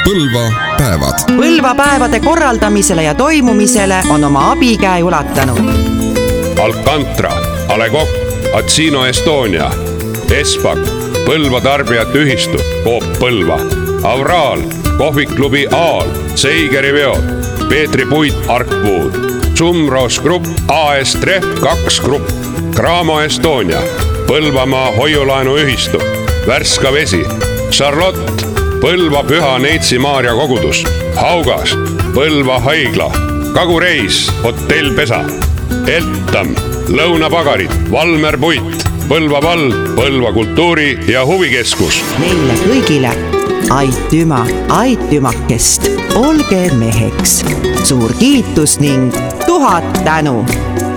Põlva päevad. Põlva päevade korraldamisele ja toimumisele on oma abikäe ulatanud Alcantara, A Le Coq, Atsino Estonia, Espak, Põlva tarbijate ühistu, Coop Põlva, Avraal, kohviklubi Aal, Seigeri veod, Peetri Puit Arkpuud, Sumros Grupp, AS Tref 2 Grupp, Cramo Estonia, Põlvamaa hoiulaenu ühistu, Värska vesi, Charlotte, Põlva Püha Neitsi Maarja kogudus, Haugas, Põlva haigla, Kagureis, Hotell Pesa, Eltam, Lõunapagarid, Valmer Puit, Põlva vald, Põlva kultuuri- ja huvikeskus. Meile kõigile aitüma, aitümakest, olge meheks. Suur kiitus ning 1000 tänu!